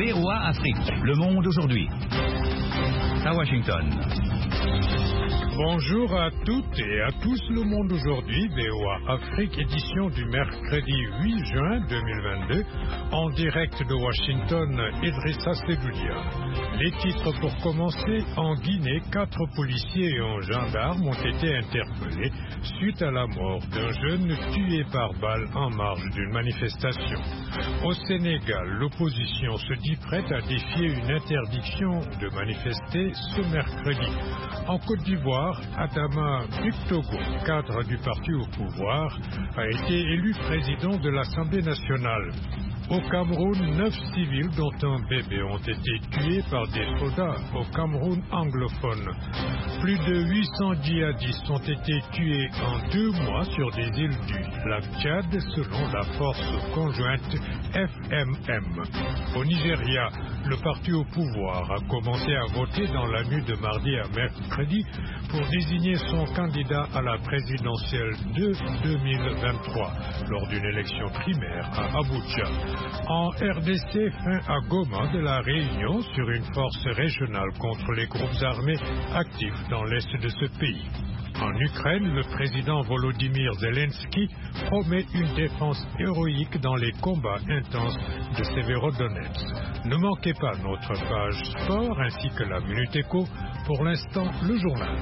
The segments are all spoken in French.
VOA Afrique, le monde aujourd'hui. À Washington. Bonjour à toutes et à tous, le monde aujourd'hui, VOA Afrique, édition du mercredi 8 juin 2022, en direct de Washington, Idrissa Sedoudia. Les titres pour commencer: en Guinée, 4 policiers et un gendarme ont été interpellés suite à la mort d'un jeune tué par balle en marge d'une manifestation. Au Sénégal, l'opposition se dit prête à défier une interdiction de manifester ce mercredi. En Côte d'Ivoire, Adama Bictogo, cadre du parti au pouvoir, a été élu président de l'Assemblée nationale. Au Cameroun, 9 civils, dont un bébé, ont été tués par des soldats au Cameroun anglophone. Plus de 800 djihadistes ont été tués en 2 mois sur des îles du lac Tchad, selon la force conjointe FMM. Au Nigeria, le parti au pouvoir a commencé à voter dans la nuit de mardi à mercredi pour désigner son candidat à la présidentielle de 2023 lors d'une élection primaire à Abuja. En RDC, fin à Goma de la Réunion sur une force régionale contre les groupes armés actifs dans l'est de ce pays. En Ukraine, le président Volodymyr Zelensky promet une défense héroïque dans les combats intenses de Severodonetsk. Ne manquez pas notre page sport ainsi que la Minute Éco. Pour l'instant, le journal.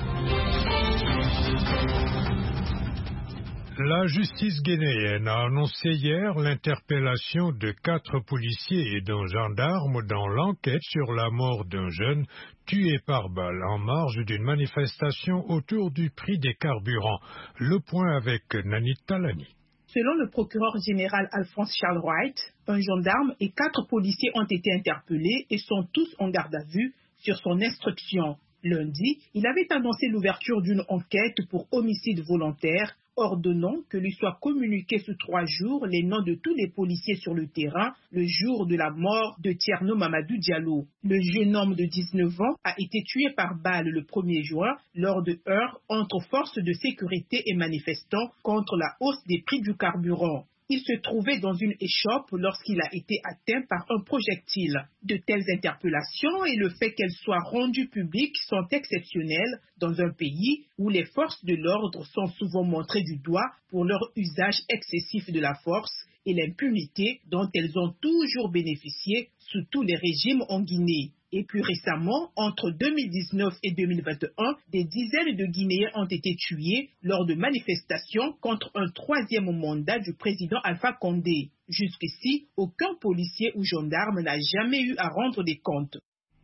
La justice guinéenne a annoncé hier l'interpellation de 4 policiers et d'un gendarme dans l'enquête sur la mort d'un jeune tué par balle en marge d'une manifestation autour du prix des carburants. Le point avec Nani Talani. Selon le procureur général Alphonse Charles Wright, un gendarme et 4 policiers ont été interpellés et sont tous en garde à vue sur son instruction. Lundi, il avait annoncé l'ouverture d'une enquête pour homicide volontaire, ordonnant que lui soient communiqués sous 3 jours les noms de tous les policiers sur le terrain le jour de la mort de Tierno Mamadou Diallo. Le jeune homme de 19 ans a été tué par balle le 1er juin lors de heurts entre forces de sécurité et manifestants contre la hausse des prix du carburant. Il se trouvait dans une échoppe lorsqu'il a été atteint par un projectile. De telles interpellations et le fait qu'elles soient rendues publiques sont exceptionnelles dans un pays où les forces de l'ordre sont souvent montrées du doigt pour leur usage excessif de la force et l'impunité dont elles ont toujours bénéficié sous tous les régimes en Guinée. Et plus récemment, entre 2019 et 2021, des dizaines de Guinéens ont été tués lors de manifestations contre un 3e mandat du président Alpha Condé. Jusqu'ici, aucun policier ou gendarme n'a jamais eu à rendre des comptes.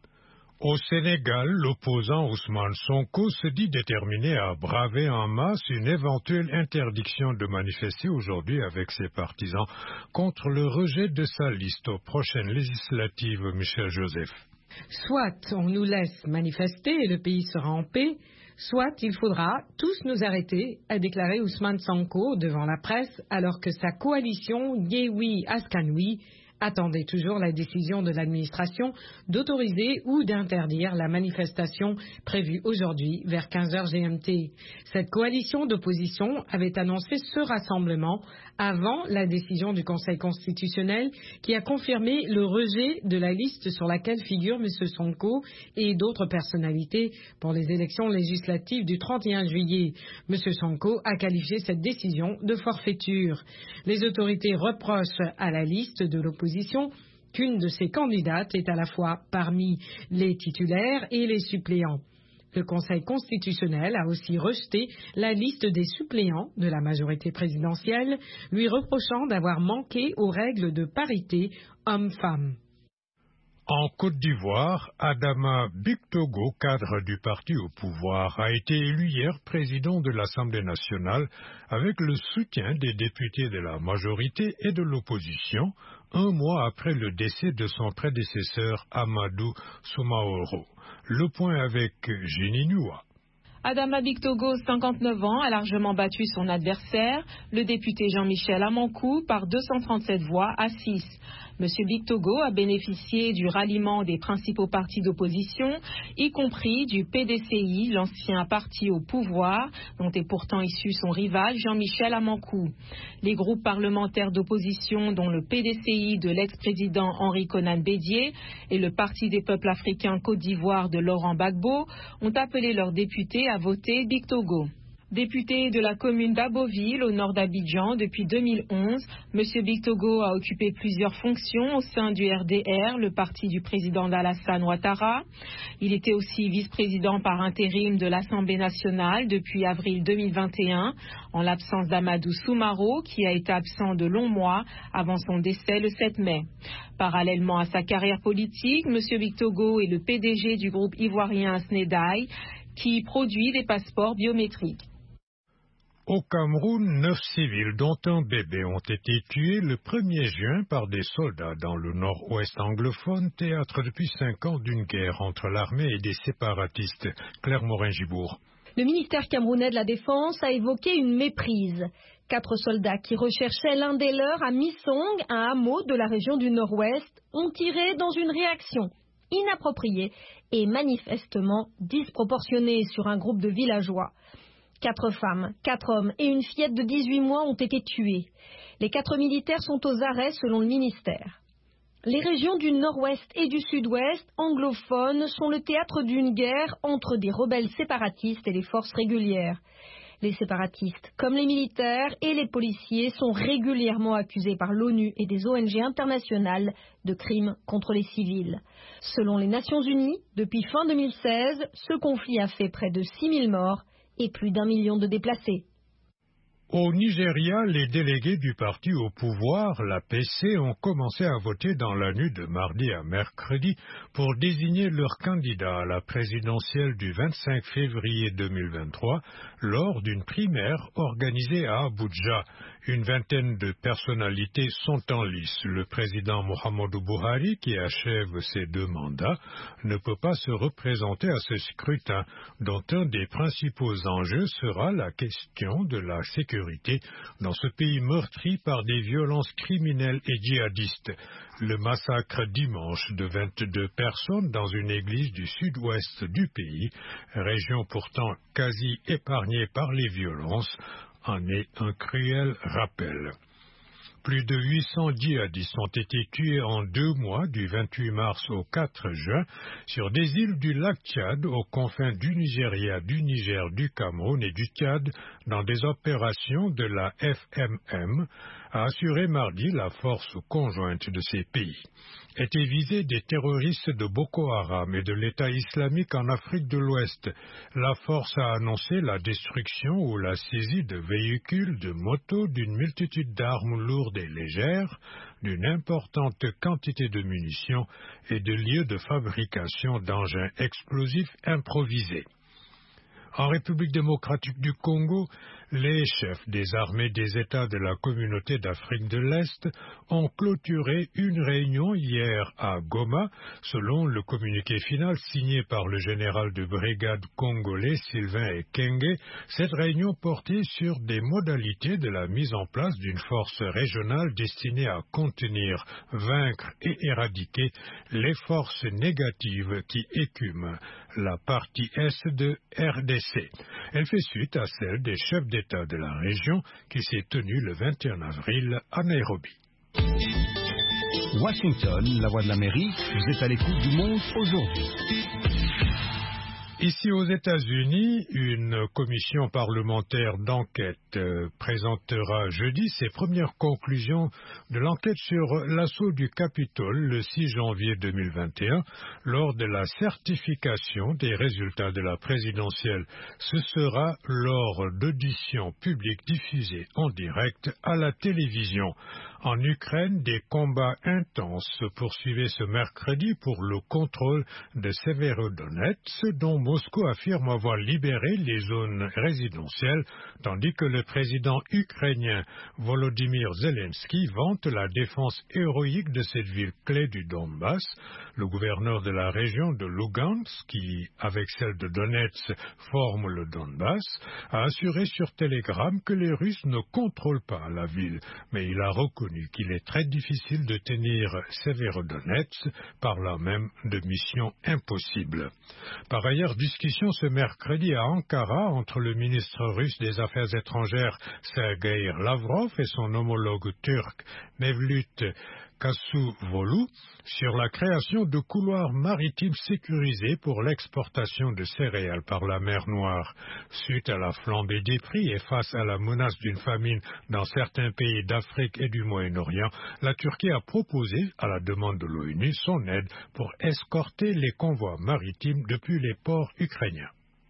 Au Sénégal, l'opposant Ousmane Sonko se dit déterminé à braver en masse une éventuelle interdiction de manifester aujourd'hui avec ses partisans contre le rejet de sa liste aux prochaines législatives. Michel Joseph. Soit on nous laisse manifester et le pays sera en paix, soit il faudra tous nous arrêter, a déclaré Ousmane Sonko devant la presse alors que sa coalition Yewwi Askanui attendait toujours la décision de l'administration d'autoriser ou d'interdire la manifestation prévue aujourd'hui vers 15h GMT. Cette coalition d'opposition avait annoncé ce rassemblement avant la décision du Conseil constitutionnel qui a confirmé le rejet de la liste sur laquelle figure M. Sonko et d'autres personnalités pour les élections législatives du 31 juillet. M. Sonko a qualifié cette décision de forfaiture. Les autorités reprochent à la liste de l'opposition qu'une de ses candidates est à la fois parmi les titulaires et les suppléants. Le Conseil constitutionnel a aussi rejeté la liste des suppléants de la majorité présidentielle, lui reprochant d'avoir manqué aux règles de parité hommes-femmes. En Côte d'Ivoire, Adama Bictogo, cadre du parti au pouvoir, a été élu hier président de l'Assemblée nationale avec le soutien des députés de la majorité et de l'opposition, 1 mois après le décès de son prédécesseur Amadou Soumaoro. Le point avec Jenny Noua. Adama Bictogo, 59 ans, a largement battu son adversaire, le député Jean-Michel Amankou, par 237 voix à 6. M. Bictogo a bénéficié du ralliement des principaux partis d'opposition, y compris du PDCI, l'ancien parti au pouvoir, dont est pourtant issu son rival Jean-Michel Amankou. Les groupes parlementaires d'opposition, dont le PDCI de l'ex-président Henri Konan Bédié et le Parti des peuples africains Côte d'Ivoire de Laurent Gbagbo, ont appelé leurs députés à voter Bictogo. Député de la commune d'Aboville, au nord d'Abidjan, depuis 2011, M. Bictogo a occupé plusieurs fonctions au sein du RDR, le parti du président Alassane Ouattara. Il était aussi vice-président par intérim de l'Assemblée nationale depuis avril 2021, en l'absence d'Amadou Soumaro, qui a été absent de longs mois avant son décès le 7 mai. Parallèlement à sa carrière politique, M. Bictogo est le PDG du groupe ivoirien Snedaï, qui produit des passeports biométriques. Au Cameroun, 9 civils, dont un bébé, ont été tués le 1er juin par des soldats dans le nord-ouest anglophone, théâtre depuis 5 ans d'une guerre entre l'armée et des séparatistes. Claire Morin-Gibourg. Le ministère camerounais de la Défense a évoqué une méprise. 4 soldats qui recherchaient l'un des leurs à Missong, un hameau de la région du nord-ouest, ont tiré dans une réaction inappropriée et manifestement disproportionnée sur un groupe de villageois. 4 femmes, 4 hommes et une fillette de 18 mois ont été tués. Les 4 militaires sont aux arrêts selon le ministère. Les régions du nord-ouest et du sud-ouest anglophones sont le théâtre d'une guerre entre des rebelles séparatistes et les forces régulières. Les séparatistes, comme les militaires et les policiers, sont régulièrement accusés par l'ONU et des ONG internationales de crimes contre les civils. Selon les Nations Unies, depuis fin 2016, ce conflit a fait près de 6 000 morts et plus d'1 million de déplacés. Au Nigeria, les délégués du parti au pouvoir, l'APC, ont commencé à voter dans la nuit de mardi à mercredi pour désigner leur candidat à la présidentielle du 25 février 2023 lors d'une primaire organisée à Abuja. Une vingtaine de personnalités sont en lice. Le président Muhammadu Buhari, qui achève ses 2 mandats, ne peut pas se représenter à ce scrutin, dont un des principaux enjeux sera la question de la sécurité dans ce pays meurtri par des violences criminelles et djihadistes. Le massacre dimanche de 22 personnes dans une église du sud-ouest du pays, région pourtant quasi épargnée par les violences, en est un cruel rappel. Plus de 800 djihadistes ont été tués en 2 mois, du 28 mars au 4 juin, sur des îles du lac Tchad, aux confins du Nigeria, du Niger, du Cameroun et du Tchad, dans des opérations de la FMM, a assuré mardi la force conjointe de ces pays. Étaient visés des terroristes de Boko Haram et de l'État islamique en Afrique de l'Ouest. La force a annoncé la destruction ou la saisie de véhicules, de motos, d'une multitude d'armes lourdes et légères, d'une importante quantité de munitions et de lieux de fabrication d'engins explosifs improvisés. En République démocratique du Congo, les chefs des armées des États de la communauté d'Afrique de l'Est ont clôturé une réunion hier à Goma, selon le communiqué final signé par le général de brigade congolais Sylvain Ekenge. Cette réunion portait sur des modalités de la mise en place d'une force régionale destinée à contenir, vaincre et éradiquer les forces négatives qui écument la partie est de RDC. Elle fait suite à celle des chefs d'État de la région qui s'est tenue le 21 avril à Nairobi. Washington, la voix de l'Amérique, vous êtes à l'écoute du monde aujourd'hui. Ici aux États-Unis, une commission parlementaire d'enquête présentera jeudi ses premières conclusions de l'enquête sur l'assaut du Capitole le 6 janvier 2021 lors de la certification des résultats de la présidentielle. Ce sera lors d'auditions publiques diffusées en direct à la télévision. En Ukraine, des combats intenses se poursuivaient ce mercredi pour le contrôle de Severodonetsk, dont Moscou affirme avoir libéré les zones résidentielles, tandis que le président ukrainien Volodymyr Zelensky vante la défense héroïque de cette ville clé du Donbass. Le gouverneur de la région de Lugansk, qui, avec celle de Donetsk, forme le Donbass, a assuré sur Telegram que les Russes ne contrôlent pas la ville, mais il a reconnu qu'il est très difficile de tenir Severodonetsk, par là même de mission impossible. Par ailleurs, discussion ce mercredi à Ankara entre le ministre russe des Affaires étrangères Sergei Lavrov et son homologue turc Mevlut Cavusoglu sur la création de couloirs maritimes sécurisés pour l'exportation de céréales par la mer Noire. Suite à la flambée des prix et face à la menace d'une famine dans certains pays d'Afrique et du Moyen-Orient, la Turquie a proposé, à la demande de l'ONU, son aide pour escorter les convois maritimes depuis les ports ukrainiens.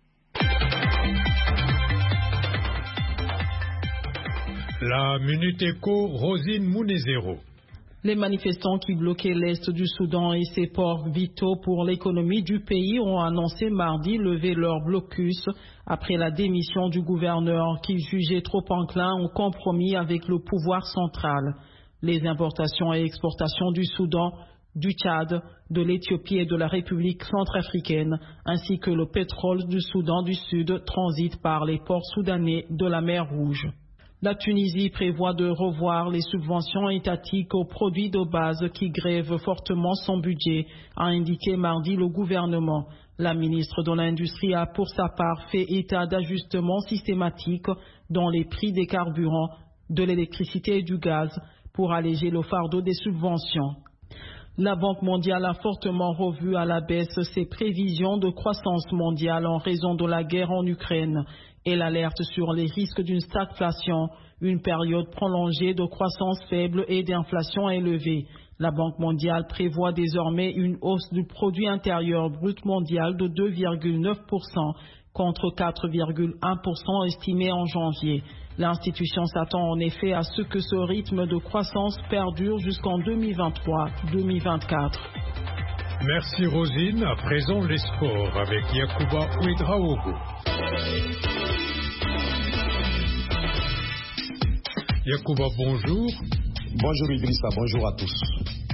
La Minute Éco, Rosine Mounezero. Les manifestants qui bloquaient l'est du Soudan et ses ports vitaux pour l'économie du pays ont annoncé mardi lever leur blocus après la démission du gouverneur qu'ils jugeaient trop enclin au compromis avec le pouvoir central. Les importations et exportations du Soudan, du Tchad, de l'Éthiopie et de la République centrafricaine, ainsi que le pétrole du Soudan du Sud transitent par les ports soudanais de la mer Rouge. La Tunisie prévoit de revoir les subventions étatiques aux produits de base qui grèvent fortement son budget, a indiqué mardi le gouvernement. La ministre de l'Industrie a pour sa part fait état d'ajustements systématiques dans les prix des carburants, de l'électricité et du gaz pour alléger le fardeau des subventions. La Banque mondiale a fortement revu à la baisse ses prévisions de croissance mondiale en raison de la guerre en Ukraine. Elle alerte sur les risques d'une stagflation, une période prolongée de croissance faible et d'inflation élevée. La Banque mondiale prévoit désormais une hausse du produit intérieur brut mondial de 2,9% contre 4,1% estimé en janvier. L'institution s'attend en effet à ce que ce rythme de croissance perdure jusqu'en 2023-2024. Merci Rosine. À présent les sports avec Yacouba Ouedraogo. Yacouba, bonjour. Bonjour Idrissa, bonjour à tous.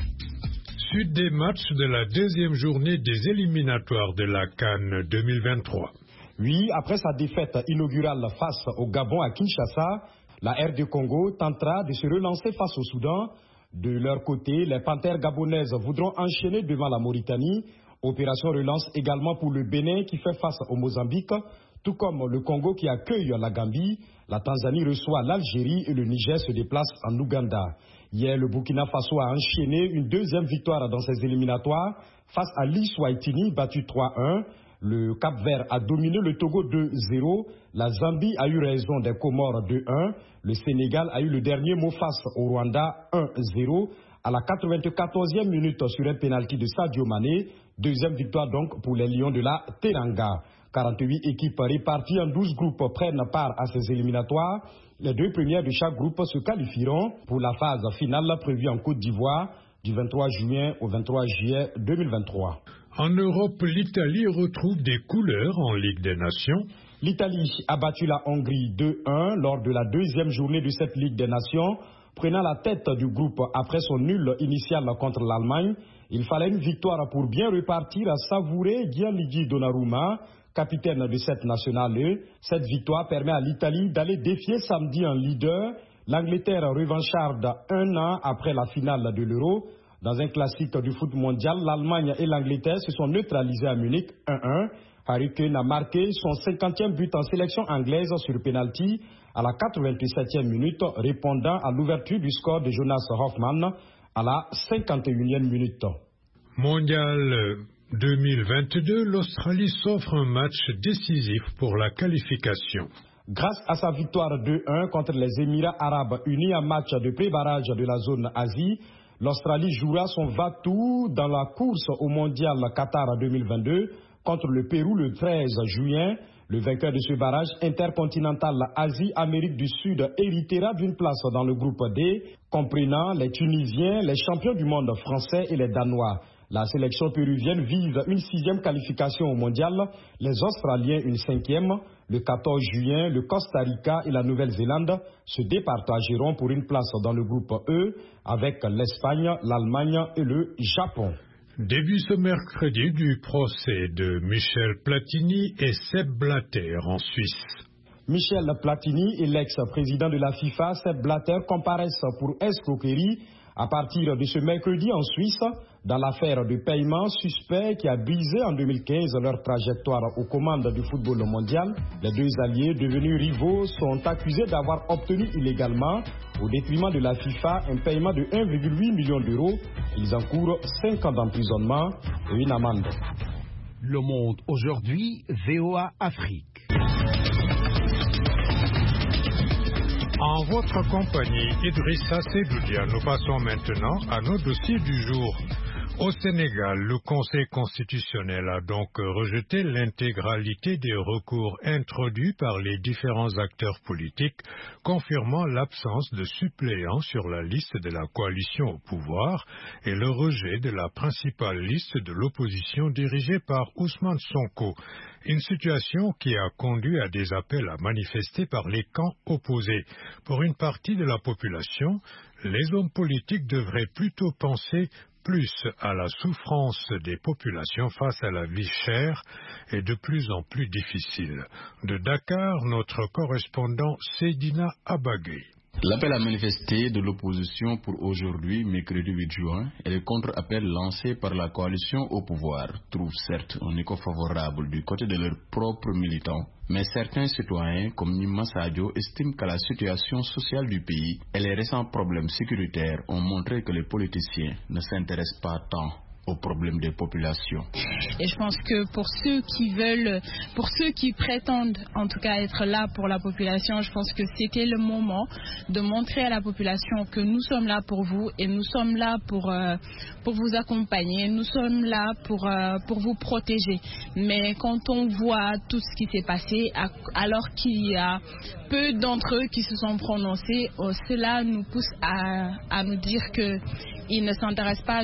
Suite des matchs de la deuxième journée des éliminatoires de la CAN 2023. Oui, après sa défaite inaugurale face au Gabon à Kinshasa, la RD Congo tentera de se relancer face au Soudan. De leur côté, les Panthères gabonaises voudront enchaîner devant la Mauritanie. Opération relance également pour le Bénin qui fait face au Mozambique, tout comme le Congo qui accueille la Gambie. La Tanzanie reçoit l'Algérie et le Niger se déplace en Ouganda. Hier, le Burkina Faso a enchaîné une deuxième victoire dans ses éliminatoires face à l'Eswatini, battu 3-1. Le Cap-Vert a dominé le Togo 2-0. La Zambie a eu raison des Comores 2-1. Le Sénégal a eu le dernier mot face au Rwanda 1-0. À la 94e minute sur un pénalty de Sadio Mané. Deuxième victoire donc pour les Lions de la Teranga. 48 équipes réparties en 12 groupes prennent part à ces éliminatoires. Les deux premières de chaque groupe se qualifieront pour la phase finale prévue en Côte d'Ivoire du 23 juin au 23 juillet 2023. En Europe, l'Italie retrouve des couleurs en Ligue des Nations. L'Italie a battu la Hongrie 2-1 lors de la deuxième journée de cette Ligue des Nations, prenant la tête du groupe après son nul initial contre l'Allemagne. Il fallait une victoire pour bien repartir, à savourer Gianluigi Donnarumma, capitaine de cette nationale. Cette victoire permet à l'Italie d'aller défier samedi un leader, l'Angleterre revancharde un an après la finale de l'Euro. Dans un classique du foot mondial, l'Allemagne et l'Angleterre se sont neutralisés à Munich 1-1. Harry Kane a marqué son 50e but en sélection anglaise sur penalty à la 87e minute, répondant à l'ouverture du score de Jonas Hoffmann à la 51e minute. Mondial 2022, l'Australie s'offre un match décisif pour la qualification. Grâce à sa victoire 2-1 contre les Émirats arabes unis en match de pré-barrage de la zone Asie, l'Australie jouera son va-tout dans la course au mondial Qatar 2022 contre le Pérou le 13 juin. Le vainqueur de ce barrage intercontinental Asie-Amérique du Sud héritera d'une place dans le groupe D, comprenant les Tunisiens, les champions du monde français et les Danois. La sélection péruvienne vise une 6e qualification au mondial, les Australiens une 5e. Le 14 juin, le Costa Rica et la Nouvelle-Zélande se départageront pour une place dans le groupe E avec l'Espagne, l'Allemagne et le Japon. Début ce mercredi du procès de Michel Platini et Sepp Blatter en Suisse. Michel Platini et l'ex-président de la FIFA, Sepp Blatter, comparaissent pour escroquerie à partir de ce mercredi en Suisse dans l'affaire de paiement suspect qui a brisé en 2015 leur trajectoire aux commandes du football mondial. Les deux alliés devenus rivaux sont accusés d'avoir obtenu illégalement, au détriment de la FIFA, un paiement de 1,8 million d'euros. Ils encourent 5 ans d'emprisonnement et une amende. Le Monde aujourd'hui, VOA Afrique. En votre compagnie, Idrissa Sedoudia, nous passons maintenant à nos dossiers du jour. Au Sénégal, le Conseil constitutionnel a donc rejeté l'intégralité des recours introduits par les différents acteurs politiques, confirmant l'absence de suppléants sur la liste de la coalition au pouvoir et le rejet de la principale liste de l'opposition dirigée par Ousmane Sonko. Une situation qui a conduit à des appels à manifester par les camps opposés. Pour une partie de la population, les hommes politiques devraient plutôt penser plus à la souffrance des populations face à la vie chère et de plus en plus difficile. De Dakar, notre correspondant Seydina Abagui. L'appel à manifester de l'opposition pour aujourd'hui, mercredi 8 juin, et le contre-appel lancé par la coalition au pouvoir trouve certes un écho favorable du côté de leurs propres militants, mais certains citoyens, comme Nima Sadio, estiment que la situation sociale du pays et les récents problèmes sécuritaires ont montré que les politiciens ne s'intéressent pas tant aux problèmes des populations. Et je pense que pour ceux qui prétendent en tout cas être là pour la population, je pense que c'était le moment de montrer à la population que nous sommes là pour vous et nous sommes là pour vous accompagner, nous sommes là pour vous protéger. Mais quand on voit tout ce qui s'est passé, alors qu'il y a peu d'entre eux qui se sont prononcés, cela nous pousse à nous dire qu'ils ne s'intéressent pas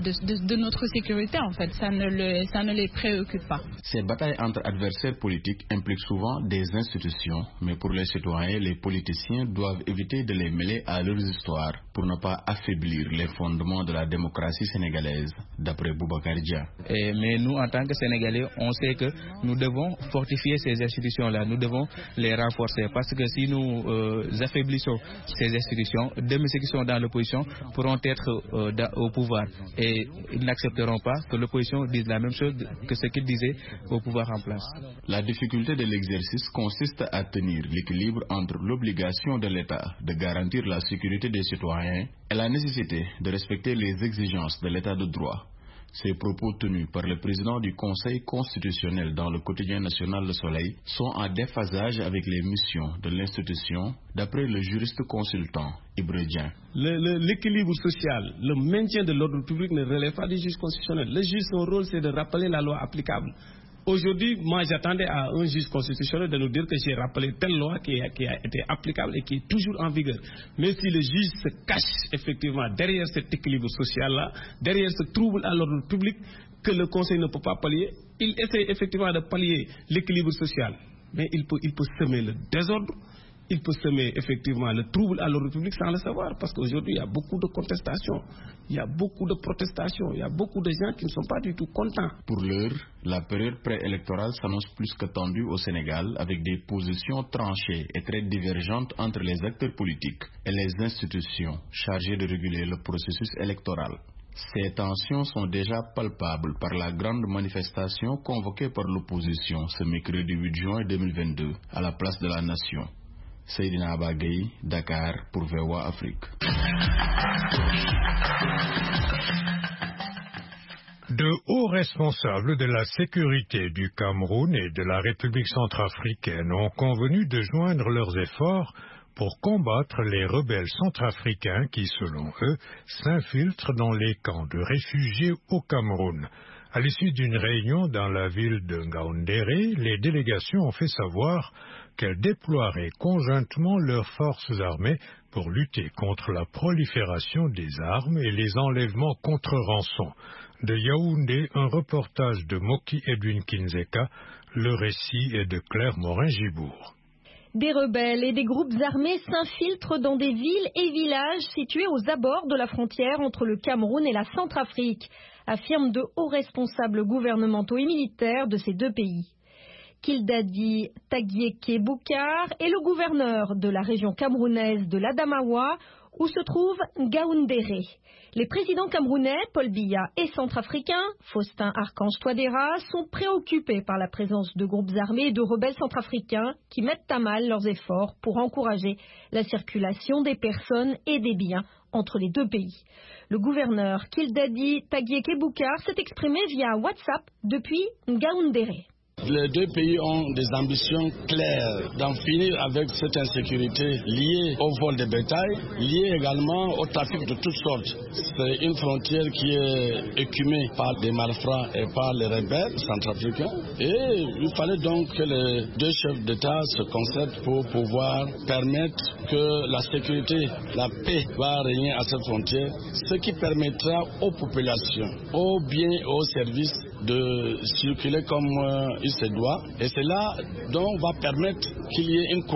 de notre sécurité, en fait. Ça ne les préoccupe pas. Ces batailles entre adversaires politiques impliquent souvent des institutions, mais pour les citoyens, les politiciens doivent éviter de les mêler à leurs histoires pour ne pas affaiblir les fondements de la démocratie sénégalaise, d'après Boubacar Dia. Mais nous, en tant que Sénégalais, on sait que nous devons fortifier ces institutions-là, nous devons les renforcer, parce que si nous affaiblissons ces institutions, demain ceux qui sont dans l'opposition pourront être au pouvoir et ils n'accepteront pas que l'opposition dise la même chose que ce qu'ils disaient au pouvoir en place. La difficulté de l'exercice consiste à tenir l'équilibre entre l'obligation de l'État de garantir la sécurité des citoyens et la nécessité de respecter les exigences de l'État de droit. Ces propos tenus par le président du Conseil constitutionnel dans le quotidien national Le Soleil sont en déphasage avec les missions de l'institution, d'après le juriste consultant Ibredien. L'équilibre social, le maintien de l'ordre public ne relève pas du juge constitutionnel. Le juge, son rôle, c'est de rappeler la loi applicable. Aujourd'hui, moi, j'attendais à un juge constitutionnel de nous dire que j'ai rappelé telle loi qui a été applicable et qui est toujours en vigueur. Mais si le juge se cache effectivement derrière cet équilibre social-là, derrière ce trouble à l'ordre public que le Conseil ne peut pas pallier, il essaie effectivement de pallier l'équilibre social. Mais il peut semer le désordre, il peut semer effectivement le trouble à l'ordre public sans le savoir, parce qu'aujourd'hui il y a beaucoup de contestations, il y a beaucoup de protestations, il y a beaucoup de gens qui ne sont pas du tout contents. Pour l'heure, la période préélectorale s'annonce plus que tendue au Sénégal, avec des positions tranchées et très divergentes entre les acteurs politiques et les institutions chargées de réguler le processus électoral. Ces tensions sont déjà palpables par la grande manifestation convoquée par l'opposition ce mercredi 8 juin 2022 à la place de la Nation. Seydina Abagui, Dakar pour VOA Afrique. De hauts responsables de la sécurité du Cameroun et de la République centrafricaine ont convenu de joindre leurs efforts pour combattre les rebelles centrafricains qui, selon eux, s'infiltrent dans les camps de réfugiés au Cameroun. À l'issue d'une réunion dans la ville de Ngaoundéré, les délégations ont fait savoir qu'elles déploieraient conjointement leurs forces armées pour lutter contre la prolifération des armes et les enlèvements contre rançon. De Yaoundé, un reportage de Moki Edwin Kinzeka, le récit est de Claire Morin-Gibourg. Des rebelles et des groupes armés s'infiltrent dans des villes et villages situés aux abords de la frontière entre le Cameroun et la Centrafrique, affirment de hauts responsables gouvernementaux et militaires de ces deux pays. Kildadi Tagieke Boukar est le gouverneur de la région camerounaise de l'Adamawa, où se trouve Ngaoundéré. Les présidents camerounais, Paul Biya, et centrafricains, Faustin Archange Touadéra, sont préoccupés par la présence de groupes armés et de rebelles centrafricains qui mettent à mal leurs efforts pour encourager la circulation des personnes et des biens entre les deux pays. Le gouverneur Kildadi Tagieke Boukar s'est exprimé via WhatsApp depuis Ngaoundéré. Les deux pays ont des ambitions claires d'en finir avec cette insécurité liée au vol de bétail, liée également au trafic de toutes sortes. C'est une frontière qui est écumée par des malfrats et par les rebelles centrafricains. Et il fallait donc que les deux chefs d'État se concertent pour pouvoir permettre que la sécurité, la paix va régner à cette frontière, ce qui permettra aux populations, aux biens et aux services de circuler comme il se doit. Et c'est là dont va permettre qu'il y ait une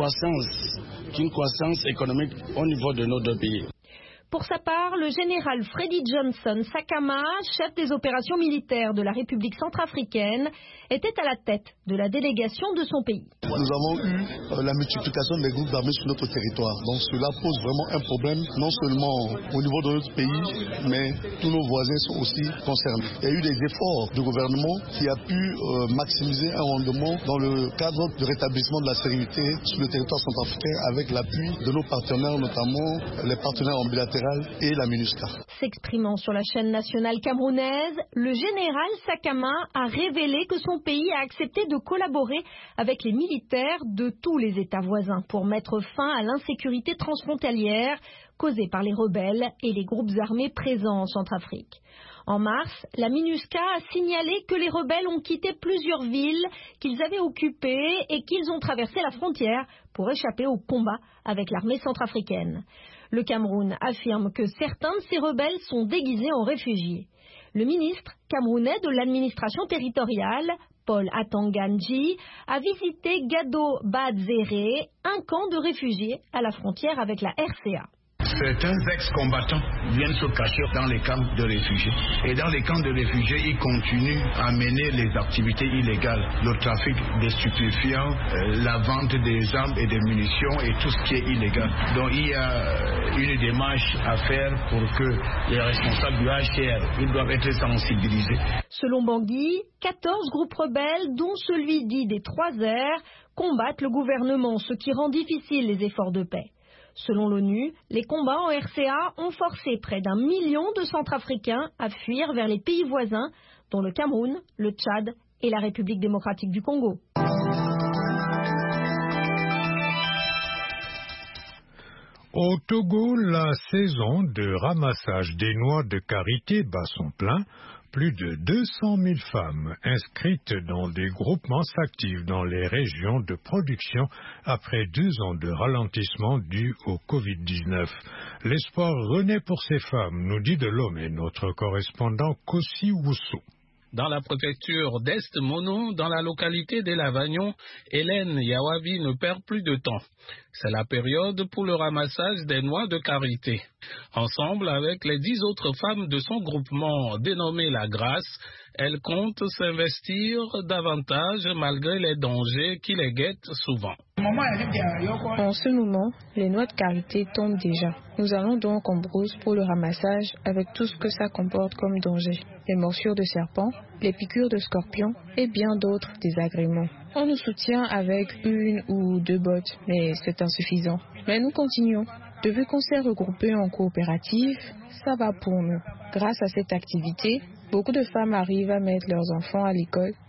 croissance économique au niveau de nos deux pays. Pour sa part, le général Freddy Johnson Sakama, chef des opérations militaires de la République centrafricaine, était à la tête de la délégation de son pays. Nous avons eu la multiplication des groupes armés sur notre territoire. Donc cela pose vraiment un problème, non seulement au niveau de notre pays, mais tous nos voisins sont aussi concernés. Il y a eu des efforts du gouvernement qui a pu maximiser un rendement dans le cadre de rétablissement de la sécurité sur le territoire centrafricain avec l'appui de nos partenaires, notamment les partenaires en bilatéral et la MINUSCA. S'exprimant sur la chaîne nationale camerounaise, le général Sakama a révélé que son pays a accepté de collaborer avec les militaires de tous les États voisins pour mettre fin à l'insécurité transfrontalière causée par les rebelles et les groupes armés présents en Centrafrique. En mars, la MINUSCA a signalé que les rebelles ont quitté plusieurs villes qu'ils avaient occupées et qu'ils ont traversé la frontière pour échapper au combat avec l'armée centrafricaine. Le Cameroun affirme que certains de ces rebelles sont déguisés en réfugiés. Le ministre camerounais de l'administration territoriale, Paul Atanganji, a visité Gado Badzéré, un camp de réfugiés à la frontière avec la RCA. Certains ex-combattants viennent se cacher dans les camps de réfugiés. Et dans les camps de réfugiés, ils continuent à mener les activités illégales, le trafic des stupéfiants, la vente des armes et des munitions et tout ce qui est illégal. Donc il y a une démarche à faire pour que les responsables du HCR, ils doivent être sensibilisés. Selon Bangui, 14 groupes rebelles, dont celui dit des 3 R, combattent le gouvernement, ce qui rend difficile les efforts de paix. Selon l'ONU, les combats en RCA ont forcé près d'1 million de Centrafricains à fuir vers les pays voisins, dont le Cameroun, le Tchad et la République démocratique du Congo. Au Togo, la saison de ramassage des noix de karité bat son plein. Plus de 200 000 femmes inscrites dans des groupements s'activent dans les régions de production après 2 ans de ralentissement dû au Covid-19. L'espoir renaît pour ces femmes, nous dit de Lomé notre correspondant Kossi Woussou. Dans la préfecture d'Est-Mono, dans la localité des Lavagnon, Hélène Yawavi ne perd plus de temps. C'est la période pour le ramassage des noix de karité. Ensemble avec les 10 autres femmes de son groupement dénommé La Grâce, elle compte s'investir davantage malgré les dangers qui les guettent souvent. En ce moment, les noix de karité tombent déjà. Nous allons donc en brousse pour le ramassage avec tout ce que ça comporte comme danger. Les morsures de serpents, les piqûres de scorpions et bien d'autres désagréments. On nous soutient avec 1 ou 2 bottes, mais c'est insuffisant. Mais nous continuons. Depuis qu'on s'est regroupés en coopérative, ça va pour nous. Grâce à cette activité, beaucoup de femmes arrivent à mettre leurs enfants à l'école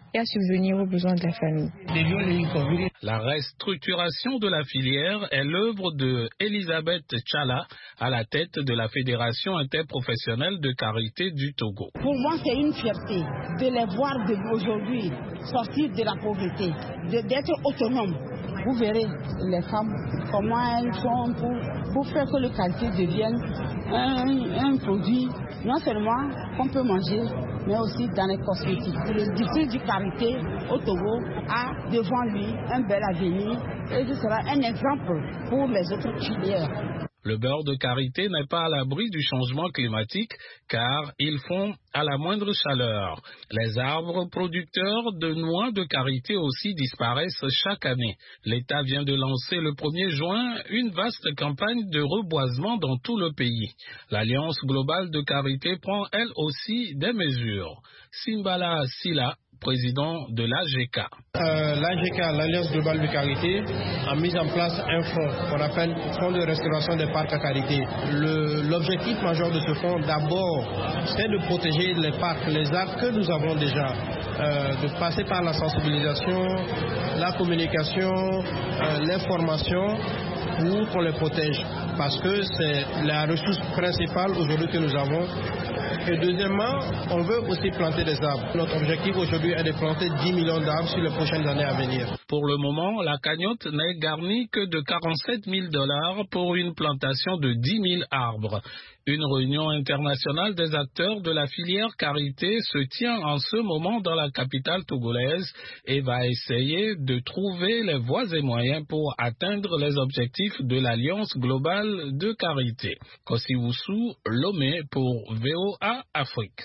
et à subvenir aux besoins de la famille. La restructuration de la filière est l'œuvre de Elisabeth Tchala à la tête de la Fédération interprofessionnelle de karité du Togo. Pour moi, c'est une fierté de les voir aujourd'hui sortir de la pauvreté, d'être autonomes. Vous verrez les femmes, comment elles font pour faire que le karité devienne un produit, non seulement qu'on peut manger, mais aussi dans les cosmétiques. Le district du karité au Togo a devant lui un bel avenir et ce sera un exemple pour les autres filières. Le beurre de karité n'est pas à l'abri du changement climatique car ils fond à la moindre chaleur. Les arbres producteurs de noix de karité aussi disparaissent chaque année. L'État vient de lancer le 1er juin une vaste campagne de reboisement dans tout le pays. L'Alliance globale de karité prend elle aussi des mesures. Simbala Sila, président de l'AGK. L'AGK, l'Alliance globale de karité, a mis en place un fonds qu'on appelle Fonds de restauration des parcs à karité. L'objectif majeur de ce fonds, d'abord, c'est de protéger les parcs, les arbres que nous avons déjà, de passer par la sensibilisation, la communication, l'information, pour qu'on les protège. Parce que c'est la ressource principale aujourd'hui que nous avons. Et deuxièmement, on veut aussi planter des arbres. Notre objectif aujourd'hui est de planter 10 millions d'arbres sur les prochaines années à venir. Pour le moment, la cagnotte n'est garnie que de $47 000 pour une plantation de 10 000 arbres. Une réunion internationale des acteurs de la filière karité se tient en ce moment dans la capitale togolaise et va essayer de trouver les voies et moyens pour atteindre les objectifs de l'Alliance globale de karité. Kosiwusu Lomé pour VOA Afrique.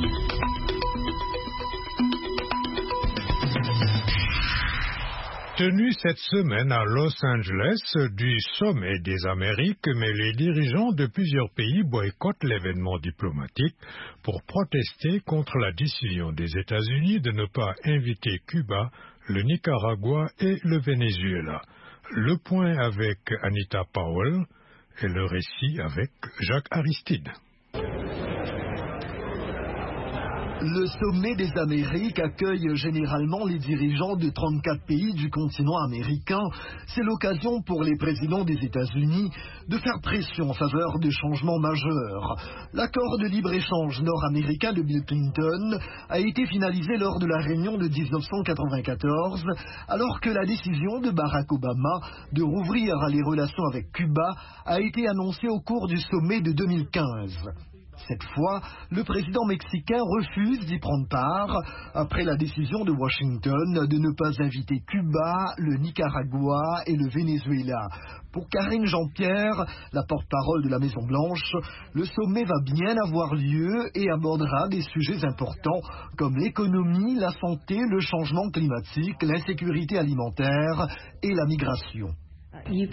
Tenu cette semaine à Los Angeles du sommet des Amériques, mais les dirigeants de plusieurs pays boycottent l'événement diplomatique pour protester contre la décision des États-Unis de ne pas inviter Cuba, le Nicaragua et le Venezuela. Le point avec Anita Powell et le récit avec Jacques Aristide. Le sommet des Amériques accueille généralement les dirigeants de 34 pays du continent américain. C'est l'occasion pour les présidents des États-Unis de faire pression en faveur de changements majeurs. L'accord de libre-échange nord-américain de Bill Clinton a été finalisé lors de la réunion de 1994, alors que la décision de Barack Obama de rouvrir les relations avec Cuba a été annoncée au cours du sommet de 2015. Cette fois, le président mexicain refuse d'y prendre part après la décision de Washington de ne pas inviter Cuba, le Nicaragua et le Venezuela. Pour Karine Jean-Pierre, la porte-parole de la Maison-Blanche, le sommet va bien avoir lieu et abordera des sujets importants comme l'économie, la santé, le changement climatique, l'insécurité alimentaire et la migration. Vous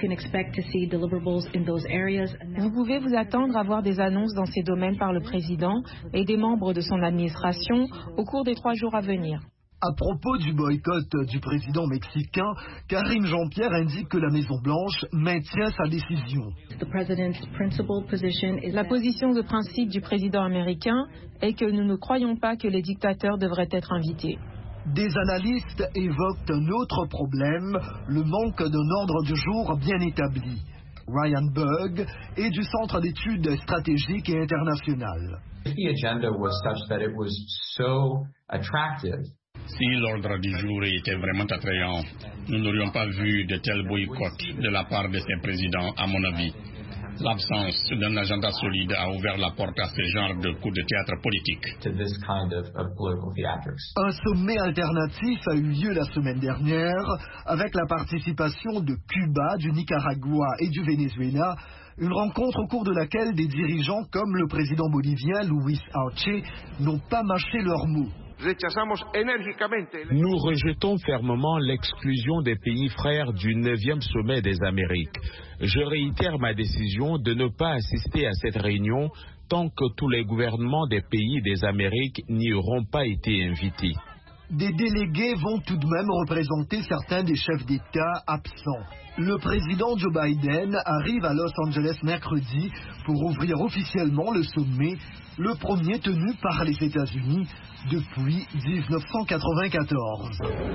pouvez vous attendre à voir des annonces dans ces domaines par le président et des membres de son administration au cours des 3 jours à venir. À propos du boycott du président mexicain, Karine Jean-Pierre indique que la Maison-Blanche maintient sa décision. La position de principe du président américain est que nous ne croyons pas que les dictateurs devraient être invités. Des analystes évoquent un autre problème, le manque d'un ordre du jour bien établi. Ryan Bug est du Centre d'études stratégiques et internationales. Si l'ordre du jour était vraiment attrayant, nous n'aurions pas vu de tels boycotts de la part de ces présidents, à mon avis. L'absence d'un agenda solide a ouvert la porte à ce genre de coup de théâtre politique. Un sommet alternatif a eu lieu la semaine dernière avec la participation de Cuba, du Nicaragua et du Venezuela. Une rencontre au cours de laquelle des dirigeants comme le président bolivien Luis Arce n'ont pas mâché leurs mots. Nous rejetons fermement l'exclusion des pays frères du 9e sommet des Amériques. Je réitère ma décision de ne pas assister à cette réunion tant que tous les gouvernements des pays des Amériques n'y auront pas été invités. des délégués vont tout de même représenter certains des chefs d'État absents. Le président Joe Biden arrive à Los Angeles mercredi pour ouvrir officiellement le sommet, le premier tenu par les États-Unis depuis 1994.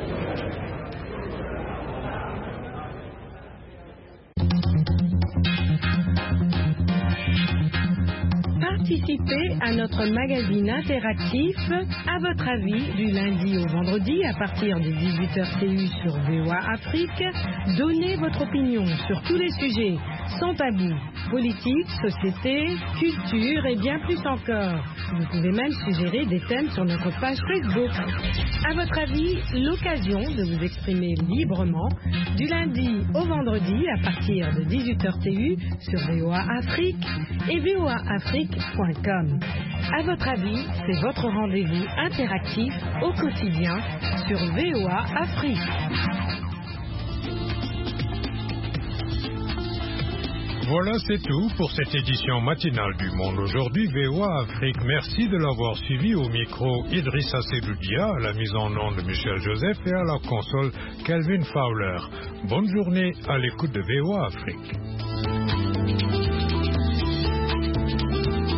Participez à notre magazine interactif À votre avis du lundi au vendredi à partir de 18h TU sur VOA Afrique. Donnez votre opinion sur tous les sujets sans tabou, politique, société, culture et bien plus encore. Vous pouvez même suggérer des thèmes sur notre page Facebook. À votre avis, l'occasion de vous exprimer librement du lundi au vendredi à partir de 18h TU sur VOA Afrique et voaafrique.com. À votre avis, c'est votre rendez-vous interactif au quotidien sur VOA Afrique. Voilà, c'est tout pour cette édition matinale du Monde aujourd'hui, VOA Afrique. Merci de l'avoir suivi. Au micro, Idrissa Seloudia, à la mise en onde de Michel Joseph et à la console, Kelvin Fowler. Bonne journée à l'écoute de VOA Afrique.